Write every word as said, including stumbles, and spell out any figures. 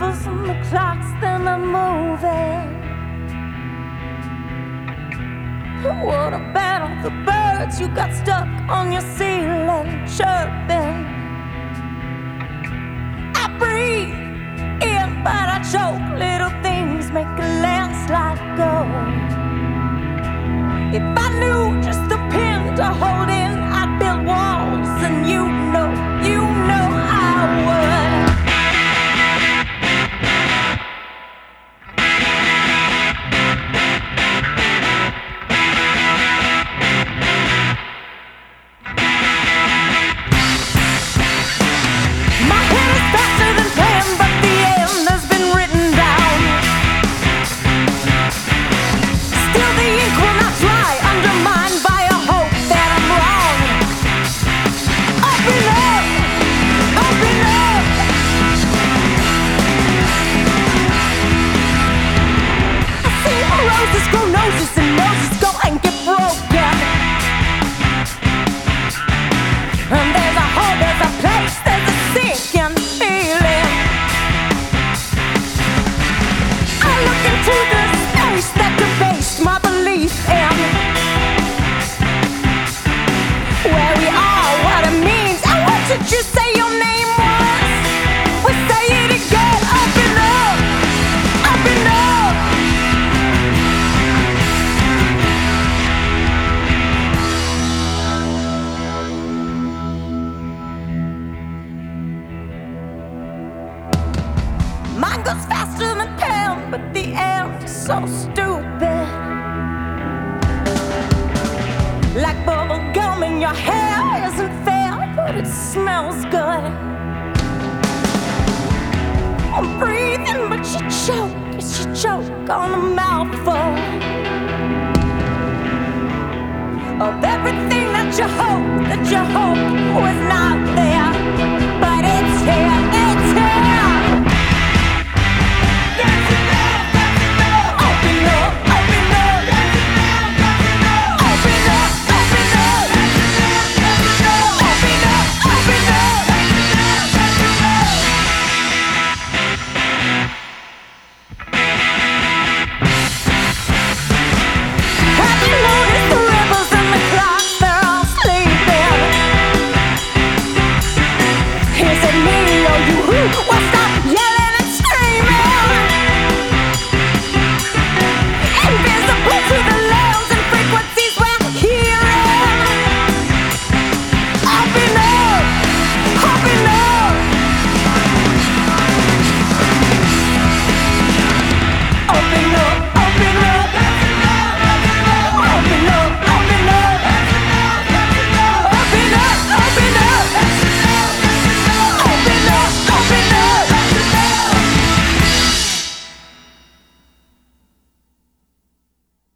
whistles and the clocks, then I'm moving. What about all the birds you got stuck on your ceiling, chirping? I breathe in, but I choke. Little things make a landslide go. If I knew just the pin to hold in, I'd build walls, and you know, you know I would. My head is faster than planned, but the end has been written down. Still the ink will not dry, undermined by a hope that I'm wrong. Open up, open up. I see roses grow noses and noses go and get broken. And there's a hole, there's a place, there's a sinking feeling. I look into the space that debased my belief in where we are, what it means, and what did you say your name was? We say it again, open up, open up. Mine goes faster than pen, but the end is so stupid. Like bubble gum in your hair isn't fair, but it smells good. I'm breathing, but you choke, yes, you choke on a mouthful of everything that you hope, that you hope was not there.